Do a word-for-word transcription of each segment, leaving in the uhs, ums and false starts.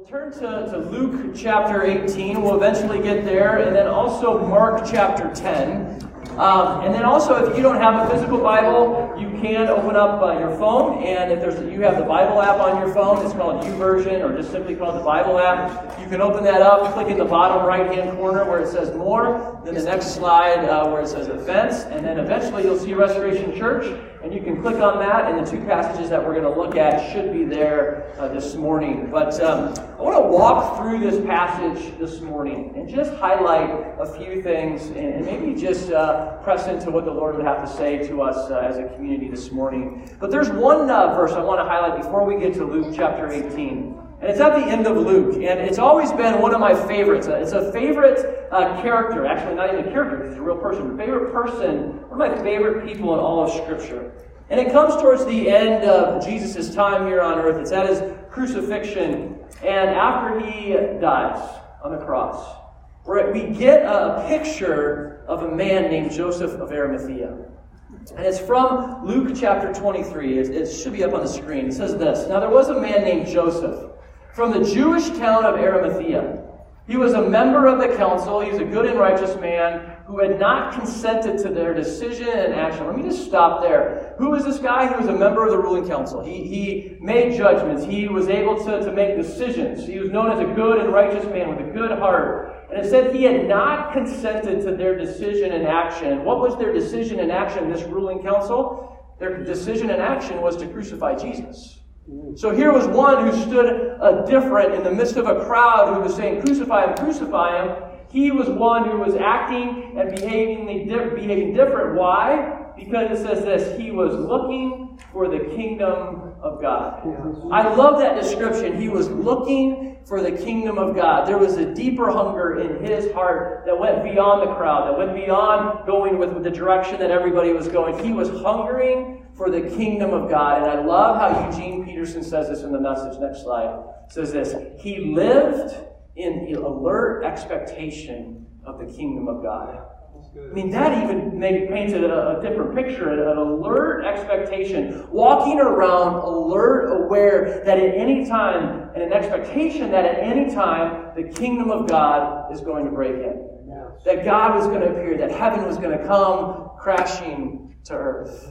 Turn to, to Luke chapter eighteen. We'll eventually get there. And then also Mark chapter ten. Um, and then also, if you don't have a physical Bible, you can open up uh, your phone. And if there's you have the Bible app on your phone, it's called YouVersion, or just simply called the Bible app. You can open that up, click in the bottom right-hand corner where it says More. Then the next slide uh, where it says Events. And then eventually you'll see Restoration Church. And you can click on that, and the two passages that we're going to look at should be there uh, this morning. But um, I want to walk through this passage this morning and just highlight a few things and, and maybe just uh, press into what the Lord would have to say to us uh, as a community this morning. But there's one uh, verse I want to highlight before we get to Luke chapter eighteen. And it's at the end of Luke, and it's always been one of my favorites. It's a favorite uh, character, actually not even a character, because he's a real person. Favorite person, one of my favorite people in all of Scripture. And it comes towards the end of Jesus' time here on earth. It's at his crucifixion, and after he dies on the cross, where we get a picture of a man named Joseph of Arimathea. And it's from Luke chapter twenty-three. It, it should be up on the screen. It says this: Now there was a man named Joseph from the Jewish town of Arimathea. He was a member of the council. He was a good and righteous man who had not consented to their decision and action. Let me just stop there. Who is this guy? He was a member of the ruling council. He, he made judgments. He was able to, to make decisions. He was known as a good and righteous man with a good heart. And it said he had not consented to their decision and action. What was their decision and action, this ruling council? Their decision and action was to crucify Jesus. So here was one who stood uh, different in the midst of a crowd who was saying, crucify him, crucify him. He was one who was acting and behaving, behaving different. Why? Because it says this: he was looking for the kingdom of God. I love that description. He was looking for the kingdom of God. There was a deeper hunger in his heart that went beyond the crowd, that went beyond going with, with the direction that everybody was going. He was hungering for the kingdom of God. And I love how Eugene Peterson says this in the message. Next slide. It says this: he lived in alert expectation of the kingdom of God. I mean, that even maybe painted a, a different picture, an alert expectation, walking around alert, aware that at any time, and an expectation that at any time, the kingdom of God is going to break in. That God was going to appear, that heaven was going to come crashing to earth.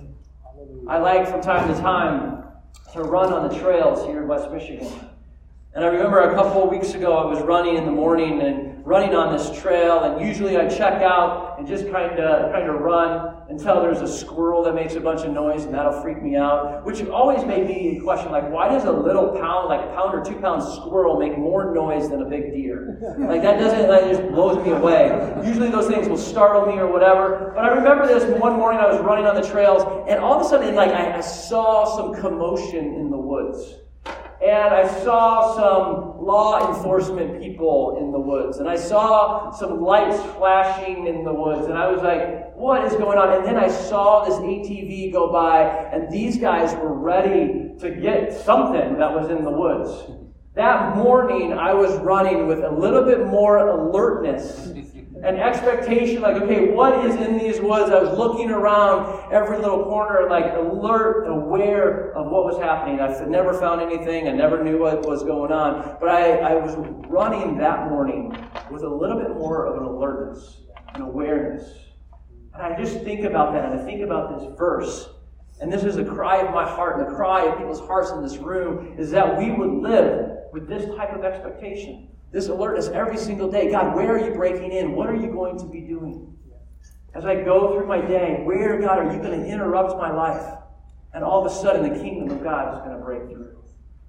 I like from time to time to run on the trails here in West Michigan. And I remember a couple of weeks ago I was running in the morning and running on this trail, and usually I check out and just kind of kind of run until there's a squirrel that makes a bunch of noise, and that'll freak me out. Which always made me question, like, why does a little pound, like a pound or two pound squirrel make more noise than a big deer? Like, that doesn't, that just blows me away. Usually those things will startle me or whatever. But I remember this one morning I was running on the trails, and all of a sudden, like, I, I saw some commotion in the woods. And I saw some law enforcement people in the woods. And I saw some lights flashing in the woods. And I was like, what is going on? And then I saw this A T V go by. And these guys were ready to get something that was in the woods. That morning, I was running with a little bit more alertness and expectation, like, okay, what is in these woods? I was looking around every little corner, like alert, aware of what was happening. I never found anything. I never knew what was going on. But I, I was running that morning with a little bit more of an alertness, an awareness. And I just think about that, and I think about this verse. And this is a cry of my heart, and the cry of people's hearts in this room, is that we would live with this type of expectation. This alertness every single day. God, where are you breaking in? What are you going to be doing? As I go through my day, where, God, are you going to interrupt my life? And all of a sudden, the kingdom of God is going to break through.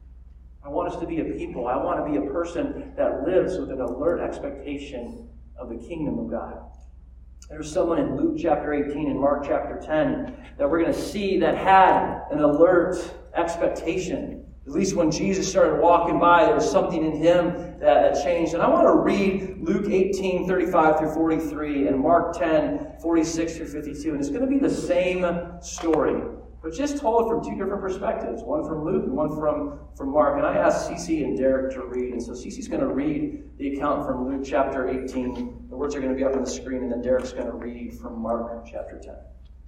I want us to be a people. I want to be a person that lives with an alert expectation of the kingdom of God. There's someone in Luke chapter eighteen and Mark chapter ten that we're going to see that had an alert expectation. At least when Jesus started walking by, there was something in him that, that changed. And I want to read Luke eighteen, thirty-five through forty-three, and Mark ten, forty-six through fifty-two. And it's going to be the same story, but just told from two different perspectives. One from Luke and one from, from Mark. And I asked Cece and Derek to read. And so Cece's going to read the account from Luke chapter eighteen. The words are going to be up on the screen. And then Derek's going to read from Mark chapter ten.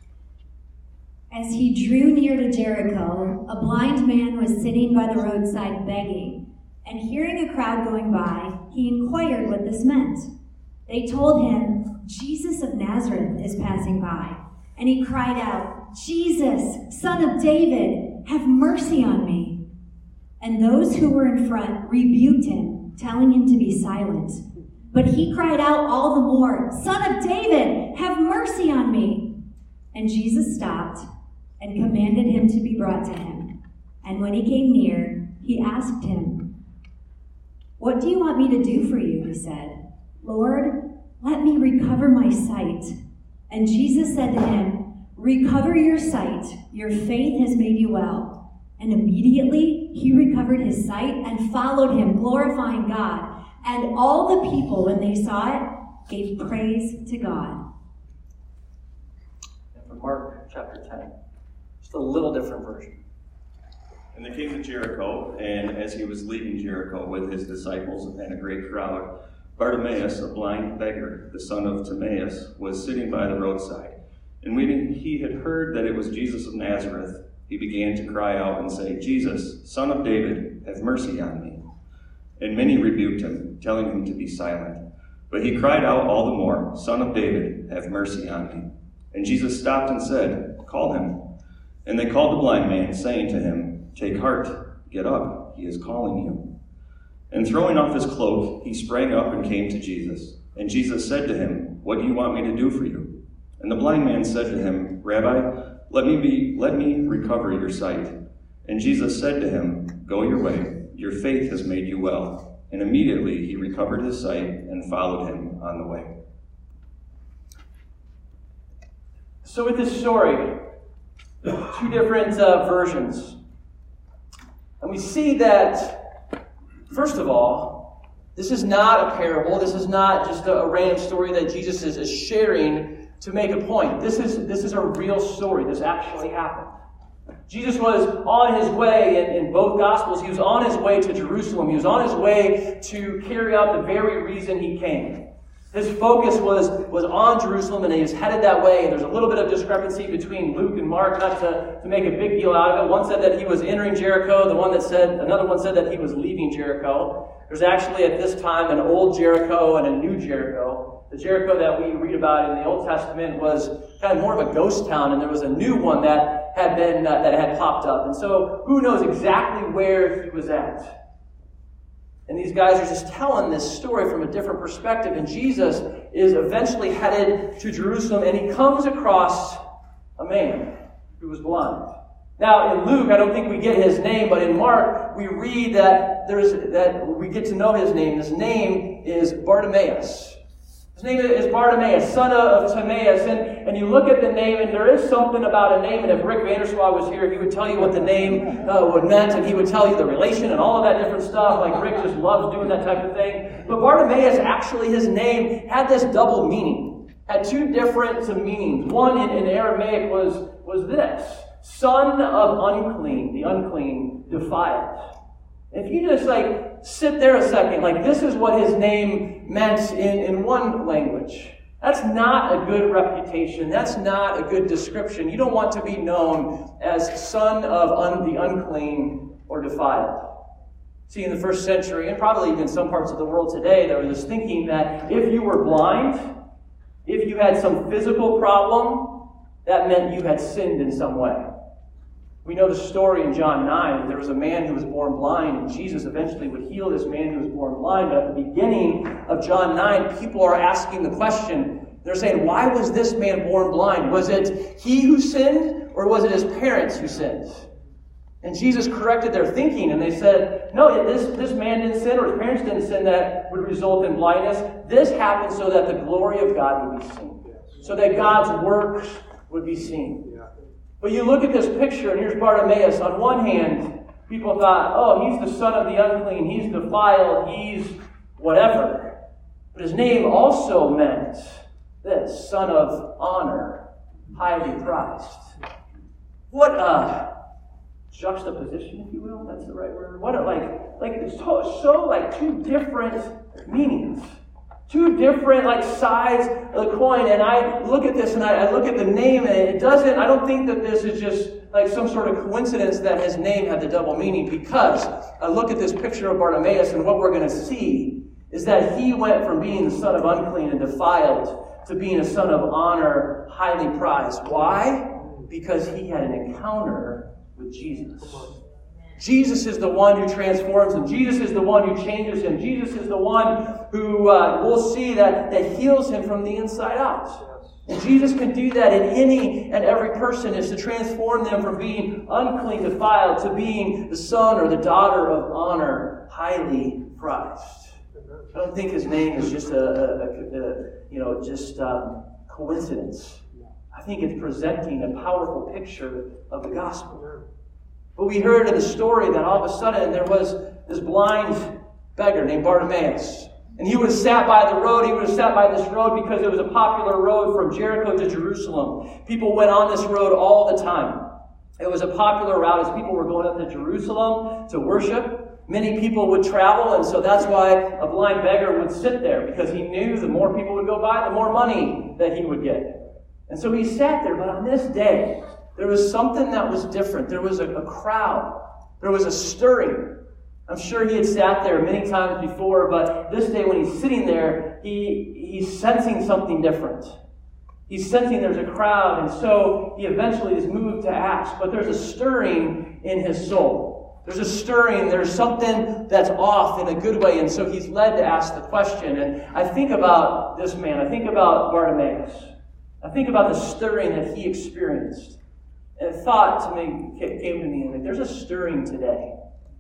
As he drew near to Jericho, a blind man was sitting by the roadside begging. And hearing a crowd going by, he inquired what this meant. They told him, Jesus of Nazareth is passing by. And he cried out, Jesus, Son of David, have mercy on me. And those who were in front rebuked him, telling him to be silent. But he cried out all the more, Son of David, have mercy on me. And Jesus stopped and commanded him to be brought to him. And when he came near, he asked him, What do you want me to do for you? He said. Lord, let me recover my sight. And Jesus said to him, Recover your sight. Your faith has made you well. And immediately he recovered his sight and followed him, glorifying God. And all the people, when they saw it, gave praise to God. And from Mark chapter ten, just a little different version. And they came to Jericho, and as he was leaving Jericho with his disciples and a great crowd, Bartimaeus, a blind beggar, the son of Timaeus, was sitting by the roadside. And when he had heard that it was Jesus of Nazareth, he began to cry out and say, Jesus, Son of David, have mercy on me. And many rebuked him, telling him to be silent. But he cried out all the more, Son of David, have mercy on me. And Jesus stopped and said, Call him. And they called the blind man, saying to him, Take heart, get up, he is calling you. And throwing off his cloak, he sprang up and came to Jesus. And Jesus said to him, What do you want me to do for you? And the blind man said to him, Rabbi, let me be, let me recover your sight. And Jesus said to him, Go your way, your faith has made you well. And immediately he recovered his sight and followed him on the way. So with this story, two different uh, versions. And we see that, first of all, this is not a parable. This is not just a, a random story that Jesus is, is sharing to make a point. This is, this is a real story. This actually happened. Jesus was on his way, in, in both Gospels, he was on his way to Jerusalem. He was on his way to carry out the very reason he came. His focus was, was on Jerusalem, and he was headed that way. And there's a little bit of discrepancy between Luke and Mark, not to, to make a big deal out of it. One said that he was entering Jericho. The one that said, another one said that he was leaving Jericho. There's actually at this time an old Jericho and a new Jericho. The Jericho that we read about in the Old Testament was kind of more of a ghost town, and there was a new one that had been uh, that had popped up. And so who knows exactly where he was at? And these guys are just telling this story from a different perspective. And Jesus is eventually headed to Jerusalem, and he comes across a man who was blind. Now, in Luke, I don't think we get his name, but in Mark, we read that there's that we get to know his name. His name is Bartimaeus. His name is Bartimaeus, son of Timaeus. And, and you look at the name, and there is something about a name. And if Rick Vanderswa was here, he would tell you what the name uh, would meant, and he would tell you the relation and all of that different stuff. Like Rick just loves doing that type of thing. But Bartimaeus, actually, his name had this double meaning. Had two different meanings. One in, in Aramaic was, was this: son of unclean, the unclean, defiled. If you just like sit there a second, like this is what his name meant in, in one language. That's not a good reputation. That's not a good description. You don't want to be known as son of un, the unclean or defiled. See, in the first century, and probably even some parts of the world today, there was this thinking that if you were blind, if you had some physical problem, that meant you had sinned in some way. We know the story in John nine. There was a man who was born blind, and Jesus eventually would heal this man who was born blind. But at the beginning of John nine, people are asking the question. They're saying, why was this man born blind? Was it he who sinned, or was it his parents who sinned? And Jesus corrected their thinking, and they said, no, this, this man didn't sin, or his parents didn't sin that would result in blindness. This happened so that the glory of God would be seen, so that God's works would be seen. But you look at this picture, and here's Bartimaeus. On one hand, people thought, oh, he's the son of the unclean, he's defiled, he's whatever. But his name also meant this: son of honor, highly prized. What a juxtaposition, if you will. That's the right word. What a, like, like so, so like two different meanings. Two different like sides of the coin. And I look at this and I, I look at the name, and it doesn't, I don't think that this is just like some sort of coincidence that his name had the double meaning, because I look at this picture of Bartimaeus, and what we're going to see is that he went from being the son of unclean and defiled to being a son of honor, highly prized. Why? Because he had an encounter with Jesus. Jesus is the one who transforms him. Jesus is the one who changes him. Jesus is the one who uh, we'll see that, that heals him from the inside out. And Jesus can do that in any and every person, is to transform them from being unclean, defiled, to being the son or the daughter of honor, highly prized. I don't think his name is just a, a, a, a you know, just um, coincidence. I think it's presenting a powerful picture of the gospel. But we heard in the story that all of a sudden there was this blind beggar named Bartimaeus. And he would have sat by the road. He would have sat by this road because it was a popular road from Jericho to Jerusalem. People went on this road all the time. It was a popular route as people were going up to Jerusalem to worship. Many people would travel, and so that's why a blind beggar would sit there, because he knew the more people would go by, the more money that he would get. And so he sat there, but on this day, there was something that was different. There was a, a crowd. There was a stirring. I'm sure he had sat there many times before, but this day when he's sitting there, he, he's sensing something different. He's sensing there's a crowd, and so he eventually is moved to ask. But there's a stirring in his soul. There's a stirring. There's something that's off in a good way, and so he's led to ask the question. And I think about this man. I think about Bartimaeus. I think about the stirring that he experienced. And a thought to me came to me, like, there's a stirring today.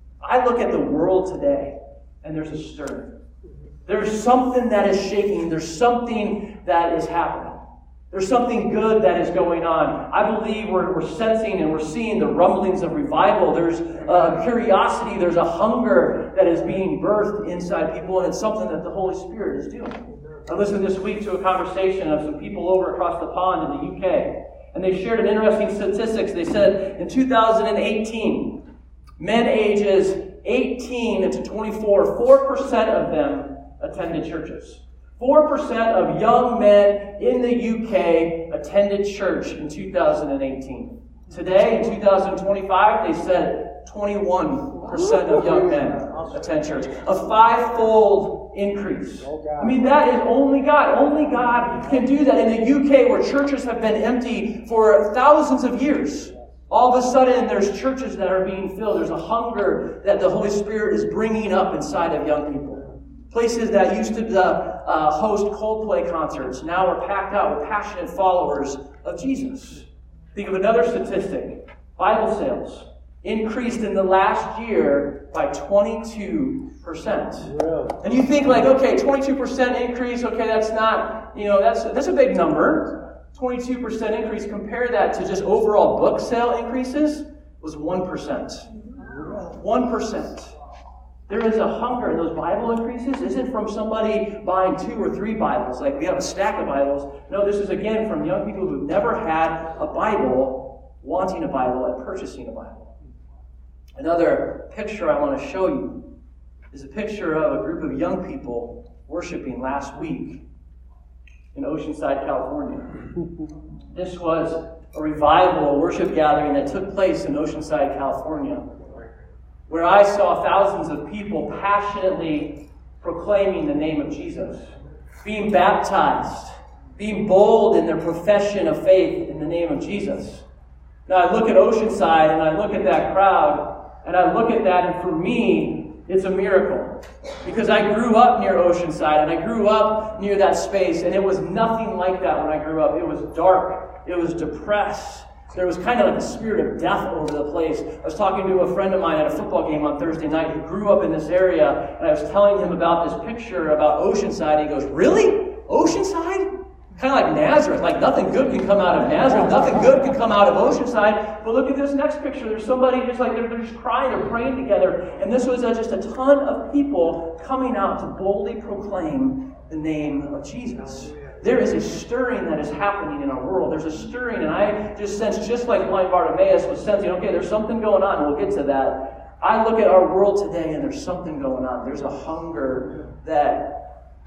I look at the world today, and there's a stirring. There's something that is shaking. There's something that is happening. There's something good that is going on. I believe we're, we're sensing and we're seeing the rumblings of revival. There's a curiosity. There's a hunger that is being birthed inside people, and it's something that the Holy Spirit is doing. I listened this week to a conversation of some people over across the pond in the U K, and they shared an interesting statistics. They said in two thousand eighteen, men ages eighteen to twenty-four, four percent of them attended churches. four percent of young men in the U K attended church in two thousand eighteen. Today, in two thousand twenty-five, they said twenty-one percent of young men attend church. A five-fold increase. I mean, that is only God. Only God can do that. In the U K, where churches have been empty for thousands of years, all of a sudden there's churches that are being filled. There's a hunger that the Holy Spirit is bringing up inside of young people. Places that used to uh, host Coldplay concerts now are packed out with passionate followers of Jesus. Think of another statistic. Bible sales increased in the last year by twenty-two percent. And you think like, okay, twenty-two percent increase, okay, that's not, you know, that's, that's a big number. twenty-two percent increase. Compare that to just overall book sale increases was one percent. one percent. There is a hunger, and those Bible increases isn't from somebody buying two or three Bibles, like we have a stack of Bibles. No, this is again from young people who've never had a Bible, wanting a Bible and purchasing a Bible. Another picture I want to show you is a picture of a group of young people worshiping last week in Oceanside, California. This was a revival, a worship gathering that took place in Oceanside, California, where I saw thousands of people passionately proclaiming the name of Jesus, being baptized, being bold in their profession of faith in the name of Jesus. Now I look at Oceanside and I look at that crowd and I look at that, and for me, it's a miracle. Because I grew up near Oceanside and I grew up near that space, and it was nothing like that when I grew up. It was dark. It was depressed. There was kind of like a spirit of death over the place. I was talking to a friend of mine at a football game on Thursday night who grew up in this area, and I was telling him about this picture about Oceanside. He goes, "Really? Oceanside? Kind of like Nazareth. Like nothing good can come out of Nazareth. Nothing good can come out of Oceanside." But look at this next picture. There's somebody just like, they're, they're just crying, they're praying together. And this was uh, just a ton of people coming out to boldly proclaim the name of Jesus. There is a stirring that is happening in our world. There's a stirring, and I just sense, just like blind Bartimaeus was sensing, okay, there's something going on, and we'll get to that. I look at our world today, and there's something going on. There's a hunger that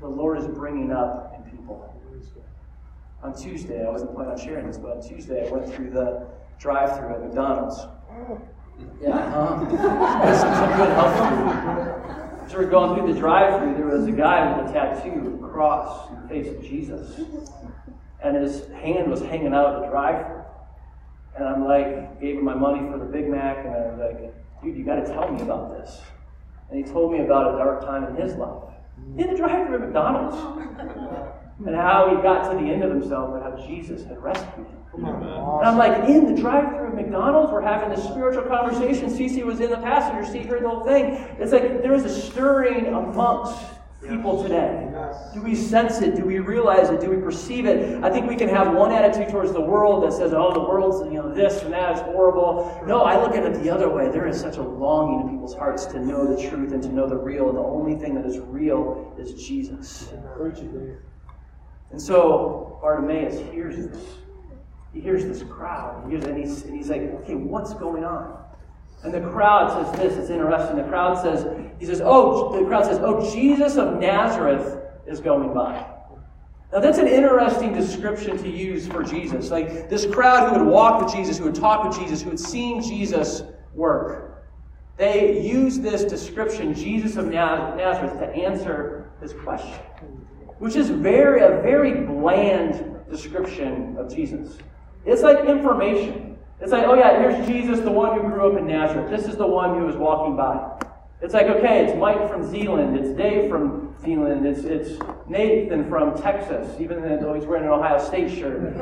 the Lord is bringing up in people. On Tuesday, I wasn't planning on sharing this, but on Tuesday I went through the drive-thru at McDonald's. Yeah, huh? That's some good health food. As we were going through the drive-thru, there was a guy with a tattoo, a cross, in the face of Jesus. And his hand was hanging out of the drive-thru. And I'm like, gave him my money for the Big Mac, and I was like, dude, you got to tell me about this. And he told me about a dark time in his life. In the drive-thru at McDonald's. And how he got to the end of himself and how Jesus had rescued him. And I'm like, in the drive-thru at McDonald's, we're having this spiritual conversation. Cece was in the passenger seat, heard the whole thing. It's like there is a stirring amongst people today. Do we sense it? Do we realize it? Do we perceive it? I think we can have one attitude towards the world that says, oh, the world's, you know, this and that is horrible. No, I look at it the other way. There is such a longing in people's hearts to know the truth and to know the real. And the only thing that is real is Jesus. And so Bartimaeus hears this. He hears this crowd. He hears, and, he's, and he's like, okay, what's going on? And the crowd says this. It's interesting. The crowd says, he says, oh, the crowd says, oh, Jesus of Nazareth is going by. Now that's an interesting description to use for Jesus. Like this crowd who had walked with Jesus, who had talked with Jesus, who had seen Jesus work. They use this description, Jesus of Nazareth, to answer his question. Which is very a very bland description of Jesus. It's like information. It's like, oh yeah, here's Jesus, the one who grew up in Nazareth. This is the one who was walking by. It's like, okay, it's Mike from Zeeland. It's Dave from Zeeland. It's it's Nathan from Texas, even though he's wearing an Ohio State shirt.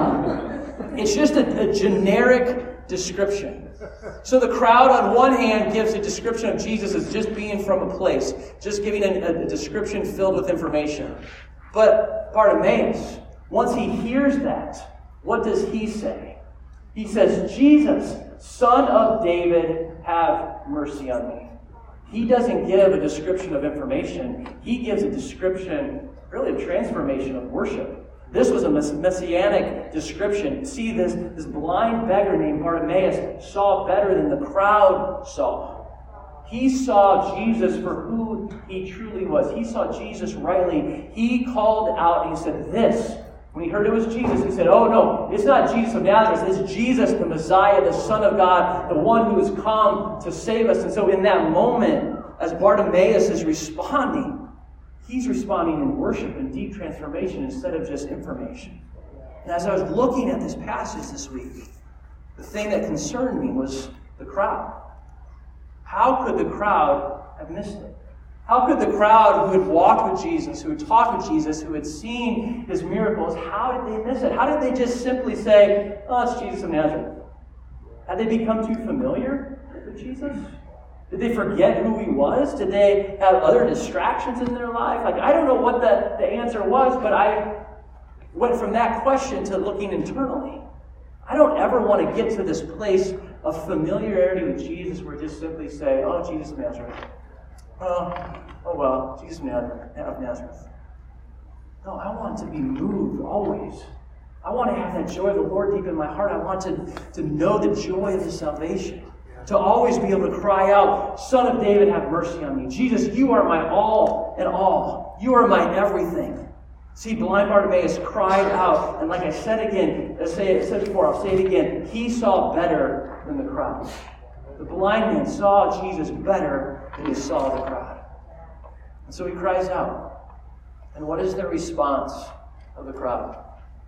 Um, it's just a, a generic description. So the crowd on one hand gives a description of Jesus as just being from a place, just giving a, a description filled with information. But Bartimaeus, once he hears that, what does he say? He says, Jesus, Son of David, have mercy on me. He doesn't give a description of information. He gives a description, really a transformation of worship. This was a messianic description. See, this, this blind beggar named Bartimaeus saw better than the crowd saw. He saw Jesus for who he truly was. He saw Jesus rightly. He called out and he said, this. When he heard it was Jesus, he said, oh no, it's not Jesus of Nazareth. It's Jesus, the Messiah, the Son of God, the one who has come to save us. And so in that moment, as Bartimaeus is responding, he's responding in worship and deep transformation instead of just information. And as I was looking at this passage this week, the thing that concerned me was the crowd. How could the crowd have missed it? How could the crowd who had walked with Jesus, who had talked with Jesus, who had seen his miracles, how did they miss it? How did they just simply say, oh, it's Jesus of Nazareth? Had they become too familiar with Jesus? Did they forget who he was? Did they have other distractions in their life? Like, I don't know what the, the answer was, but I went from that question to looking internally. I don't ever want to get to this place of familiarity with Jesus where just simply say, oh, Jesus of Nazareth. Oh, oh well, Jesus of Nazareth. No, I want to be moved always. I want to have that joy of the Lord deep in my heart. I want to, to know the joy of his salvation. To always be able to cry out, Son of David, have mercy on me. Jesus, you are my all and all. You are my everything. See, blind Bartimaeus cried out. And like I said again, I said before, I'll say it again. He saw better than the crowd. The blind man saw Jesus better than he saw the crowd. And so he cries out. And what is the response of the crowd?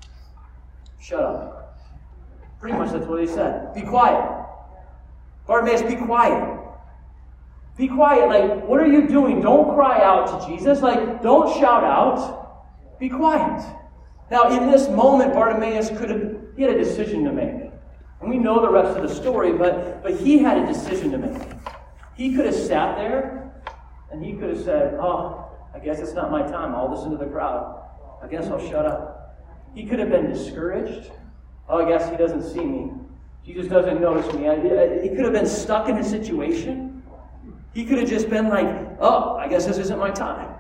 Shut up. Pretty much that's what he said. Be quiet. Bartimaeus, be quiet. Be quiet. Like, what are you doing? Don't cry out to Jesus. Like, don't shout out. Be quiet. Now, in this moment, Bartimaeus could have, he had a decision to make. And we know the rest of the story, but, but he had a decision to make. He could have sat there, and he could have said, oh, I guess it's not my time. I'll listen to the crowd. I guess I'll shut up. He could have been discouraged. Oh, I guess he doesn't see me. Jesus doesn't notice me. I, I, he could have been stuck in a situation. He could have just been like, oh, I guess this isn't my time.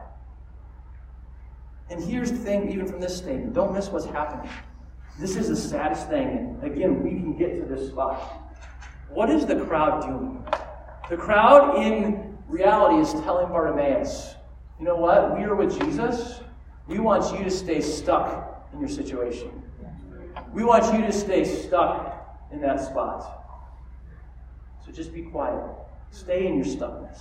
And here's the thing, even from this statement, don't miss what's happening. This is the saddest thing. And again, we can get to this spot. What is the crowd doing? The crowd, in reality, is telling Bartimaeus, You know what? We are with Jesus. We want you to stay stuck in your situation. We want you to stay stuck in that spot. So just be quiet. Stay in your stuckness.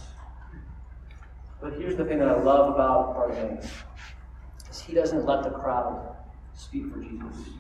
But here's the thing that I love about Bartimaeus, is he doesn't let the crowd speak for Jesus.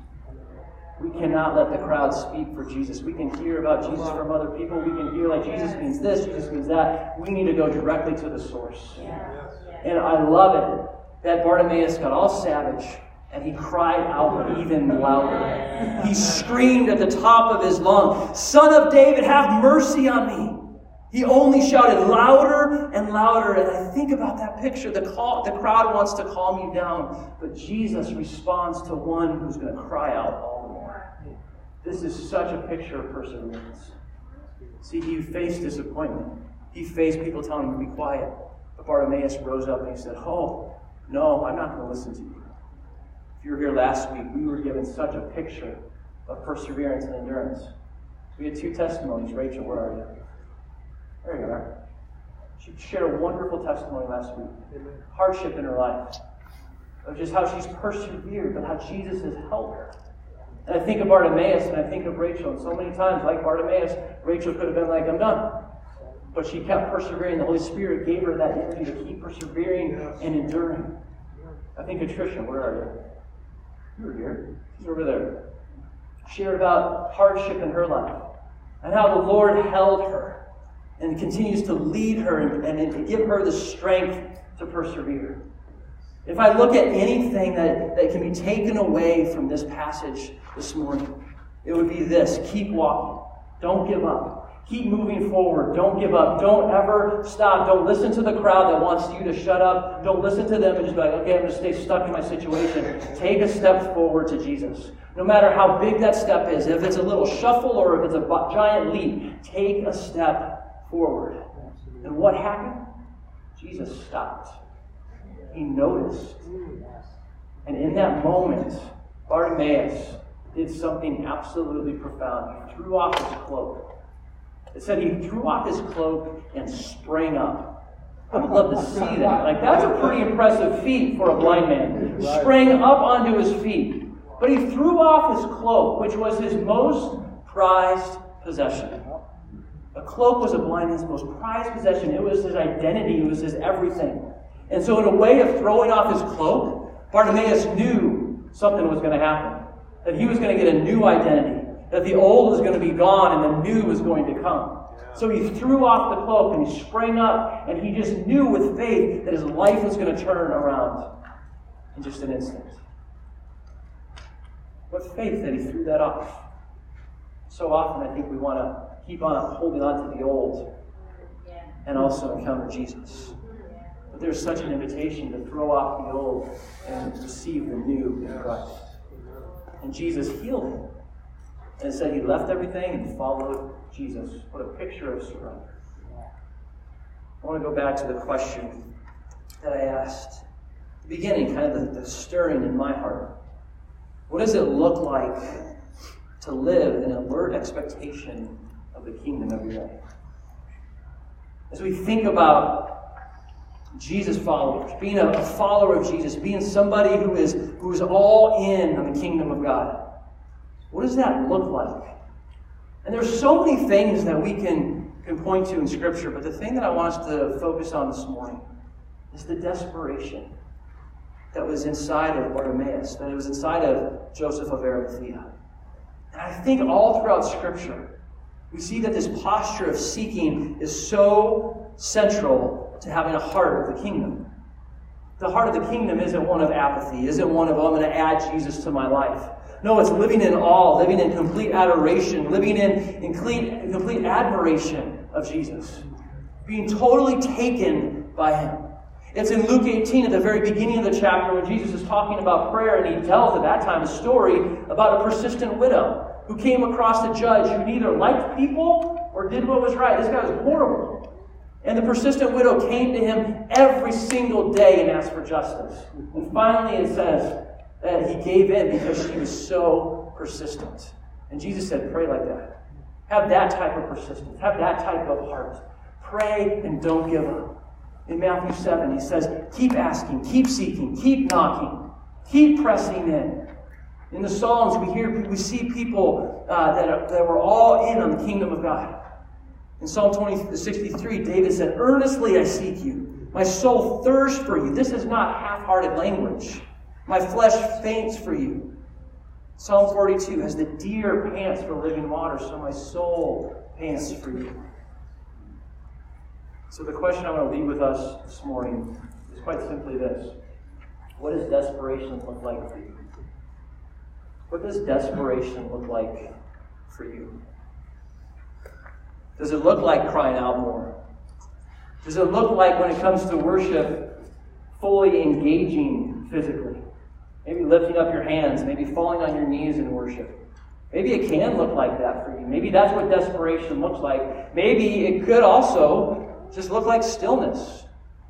We cannot let the crowd speak for Jesus. We can hear about Jesus from other people. We can hear like Jesus means this, Jesus means that. We need to go directly to the source. And I love it that Bartimaeus got all savage and he cried out even louder. He screamed at the top of his lungs, "Son of David, have mercy on me." He only shouted louder and louder. And I think about that picture. The, call, the crowd wants to calm you down, but Jesus responds to one who's going to cry out all the more. This is such a picture of perseverance. See, he faced disappointment. He faced people telling him to be quiet. But Bartimaeus rose up and he said, "Oh, no, I'm not going to listen to you." If you were here last week, we were given such a picture of perseverance and endurance. We had two testimonies. Rachel, where are you? There you are. She shared a wonderful testimony last week. Amen. Hardship in her life. Of just how she's persevered, but how Jesus has helped her. And I think of Bartimaeus, and I think of Rachel, and so many times, like Bartimaeus, Rachel could have been like, "I'm done." But she kept persevering. The Holy Spirit gave her that energy to keep persevering and enduring. I think of Tricia. Where are you? You were here. She's over there. Shared about hardship in her life and how the Lord held her and continues to lead her and, and to give her the strength to persevere. If I look at anything that, that can be taken away from this passage this morning, it would be this: keep walking. Don't give up. Keep moving forward. Don't give up. Don't ever stop. Don't listen to the crowd that wants you to shut up. Don't listen to them and just be like, "Okay, I'm going to stay stuck in my situation." Take a step forward to Jesus. No matter how big that step is, if it's a little shuffle or if it's a giant leap, take a step forward. And what happened? Jesus stopped. He noticed. And in that moment, Bartimaeus did something absolutely profound. He threw off his cloak. It said he threw off his cloak and sprang up. I would love to see that. Like, that's a pretty impressive feat for a blind man. Sprang up onto his feet. But he threw off his cloak, which was his most prized possession. A cloak was a blind man's most prized possession. It was his identity. It was his everything. And so in a way of throwing off his cloak, Bartimaeus knew something was going to happen. That he was going to get a new identity. That the old was going to be gone and the new was going to come. So he threw off the cloak and he sprang up, and he just knew with faith that his life was going to turn around in just an instant. What faith that he threw that off. So often I think we want to keep on holding on to the old and also encounter Jesus. But there's such an invitation to throw off the old and receive the new in Christ. And Jesus healed him. And it said he left everything and followed Jesus. What a picture of surrender. I want to go back to the question that I asked at the beginning, kind of the, the stirring in my heart. What does it look like to live in alert expectation of the kingdom every day? As we think about Jesus followers, being a, a follower of Jesus, being somebody who is who is all in on the kingdom of God, what does that look like? And there's so many things that we can, can point to in Scripture, but the thing that I want us to focus on this morning is the desperation that was inside of Bartimaeus, that it was inside of Joseph of Arimathea. And I think all throughout Scripture, we see that this posture of seeking is so central to having a heart of the kingdom. The heart of the kingdom isn't one of apathy, isn't one of, oh, I'm going to add Jesus to my life. No, it's living in awe, living in complete adoration, living in, in complete, complete admiration of Jesus. Being totally taken by him. It's in Luke eighteen at the very beginning of the chapter when Jesus is talking about prayer, and he tells at that time a story about a persistent widow who came across a judge who neither liked people or did what was right. This guy was horrible. And the persistent widow came to him every single day and asked for justice. And finally it says that he gave in because she was so persistent. And Jesus said, pray like that. Have that type of persistence. Have that type of heart. Pray and don't give up. In Matthew seven, he says, keep asking, keep seeking, keep knocking, keep pressing in. In the Psalms, we hear, we see people uh, that, are, that were all in on the kingdom of God. In Psalm twenty, sixty-three, David said, earnestly I seek you. My soul thirsts for you. This is not half-hearted language. My flesh faints for you. Psalm forty-two, as the deer pants for living water, so my soul pants for you. So the question I want to leave with us this morning is quite simply this. What does desperation look like for you? What does desperation look like for you? Does it look like crying out more? Does it look like, when it comes to worship, fully engaging physically? Maybe lifting up your hands, maybe falling on your knees in worship. Maybe it can look like that for you. Maybe that's what desperation looks like. Maybe it could also just look like stillness.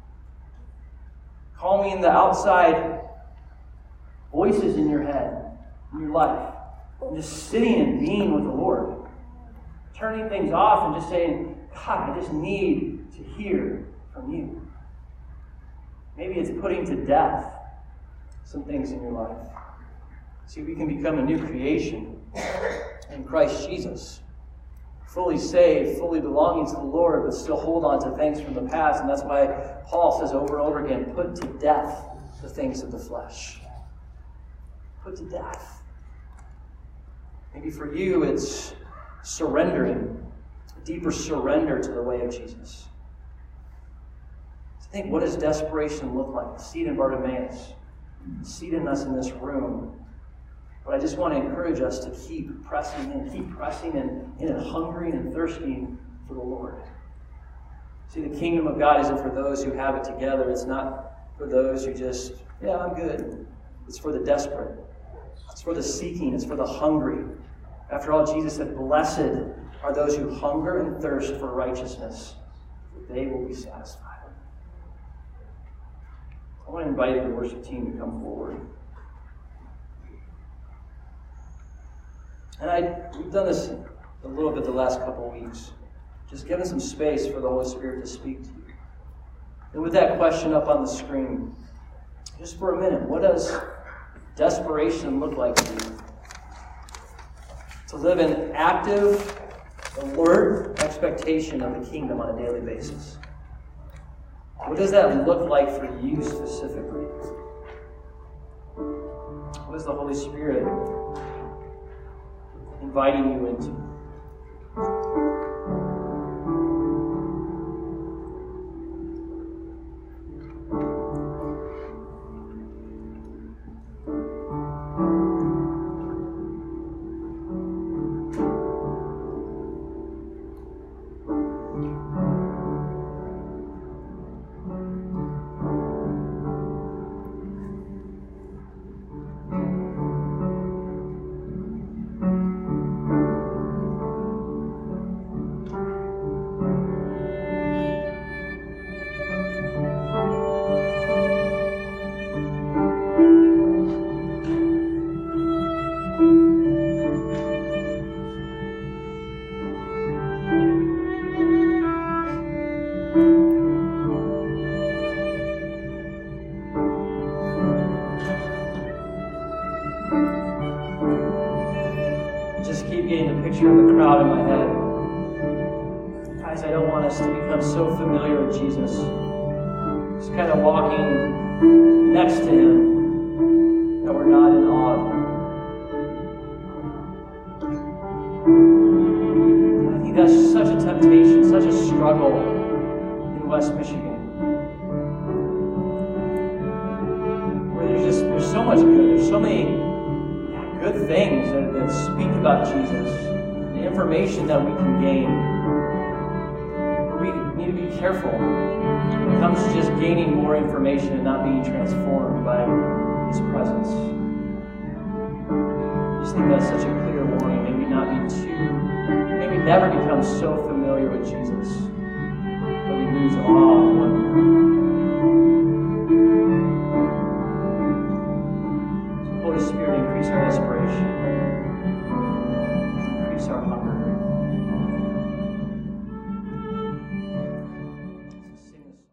Calming the outside voices in your head, in your life. And just sitting and being with the Lord. Turning things off and just saying, God, I just need to hear from you. Maybe it's putting to death some things in your life. See, we can become a new creation in Christ Jesus. Fully saved, fully belonging to the Lord, but still hold on to things from the past. And that's why Paul says over and over again, put to death the things of the flesh. Put to death. Maybe for you it's surrendering, a deeper surrender to the way of Jesus. So think, what does desperation look like? The seed in Bartimaeus, the seed in us in this room. But I just want to encourage us to keep pressing in, keep pressing in, in and hungering and thirsting for the Lord. See, the kingdom of God isn't for those who have it together. It's not for those who just, yeah, I'm good. It's for the desperate. It's for the seeking. It's for the hungry. After all, Jesus said, blessed are those who hunger and thirst for righteousness, for they will be satisfied. I want to invite the worship team to come forward. And I, we've done this a little bit the last couple of weeks. Just giving some space for the Holy Spirit to speak to you. And with that question up on the screen, just for a minute, what does desperation look like to you? To live in active, alert expectation of the kingdom on a daily basis. What does that look like for you specifically? What is the Holy Spirit inviting you into? Picture of the crowd in my head. Guys, I don't want us to become so familiar with Jesus. Just kind of walking next to him that we're not in awe of him. I think that's such a temptation, such a struggle in West Michigan. Where there's just, there's so much good, there's so many good things that, that speak about Jesus. The information that we can gain. We need to be careful when it comes to just gaining more information and not being transformed by His presence. I just think that's such a clear warning. Maybe not be too, maybe never become so familiar with Jesus that we lose awe and wonder. Holy Spirit,